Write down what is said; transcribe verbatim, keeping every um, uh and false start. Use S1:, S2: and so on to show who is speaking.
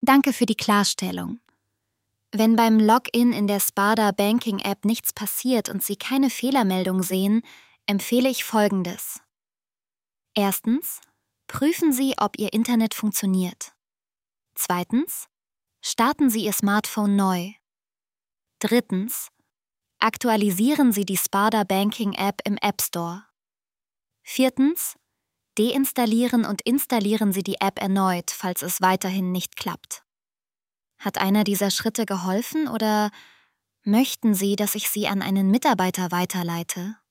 S1: Danke für die Klarstellung. Wenn beim Login in der Sparda Banking App nichts passiert und Sie keine Fehlermeldung sehen, empfehle ich Folgendes. Erstens, prüfen Sie, ob Ihr Internet funktioniert. Zweitens, starten Sie Ihr Smartphone neu. Drittens, aktualisieren Sie die Sparda Banking App im App Store. Viertens, deinstallieren und installieren Sie die App erneut, falls es weiterhin nicht klappt. Hat einer dieser Schritte geholfen oder möchten Sie, dass ich Sie an einen Mitarbeiter weiterleite?